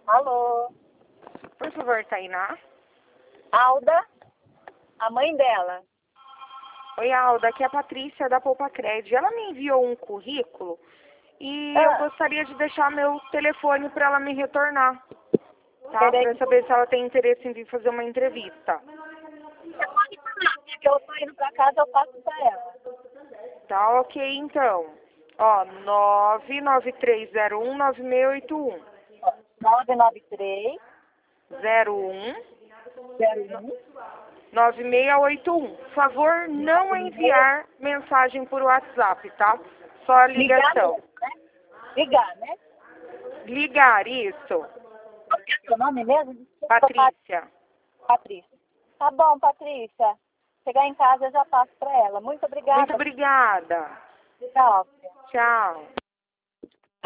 Alô? Por favor, Tainá. Alda? A mãe dela. Oi, Alda, aqui é a Patrícia da Poupa Cred. Ela me enviou um currículo e eu gostaria de deixar meu telefone para ela me retornar, tá? Para saber se ela tem interesse em vir fazer uma entrevista. Você pode falar, porque eu tô indo pra casa, eu passo pra ela. Tá, ok, então. Ó, 993019681. 993 01 01 9681. Por favor, não enviar mensagem por WhatsApp, tá? Só a ligação. Ligar, né? Ligar, isso. Qual que é o seu nome mesmo? Desculpa, Patrícia. Patrícia. Tá bom, Patrícia. Chegar em casa eu já passo pra ela. Muito obrigada. Muito obrigada. Tchau. Tchau.